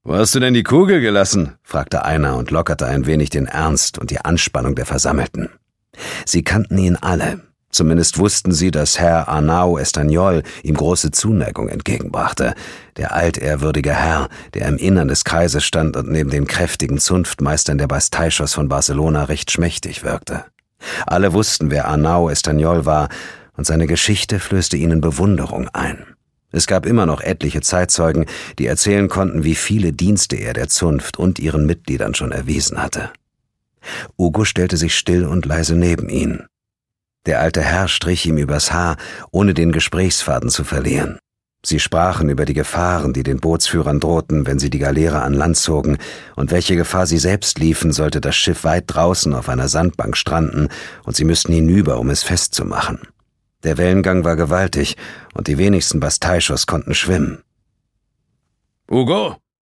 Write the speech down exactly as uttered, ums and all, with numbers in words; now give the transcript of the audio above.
»Wo hast du denn die Kugel gelassen?« fragte einer und lockerte ein wenig den Ernst und die Anspannung der Versammelten. Sie kannten ihn alle. Zumindest wussten sie, dass Herr Arnau Estanyol ihm große Zuneigung entgegenbrachte. Der altehrwürdige Herr, der im Innern des Kreises stand und neben den kräftigen Zunftmeistern der Basteischos von Barcelona recht schmächtig wirkte. Alle wussten, wer Arnau Estanyol war, und seine Geschichte flößte ihnen Bewunderung ein. Es gab immer noch etliche Zeitzeugen, die erzählen konnten, wie viele Dienste er der Zunft und ihren Mitgliedern schon erwiesen hatte. Ugo stellte sich still und leise neben ihn. Der alte Herr strich ihm übers Haar, ohne den Gesprächsfaden zu verlieren. Sie sprachen über die Gefahren, die den Bootsführern drohten, wenn sie die Galeere an Land zogen, und welche Gefahr sie selbst liefen, sollte das Schiff weit draußen auf einer Sandbank stranden, und sie müssten hinüber, um es festzumachen. Der Wellengang war gewaltig, und die wenigsten Basteischos konnten schwimmen. »Ugo«,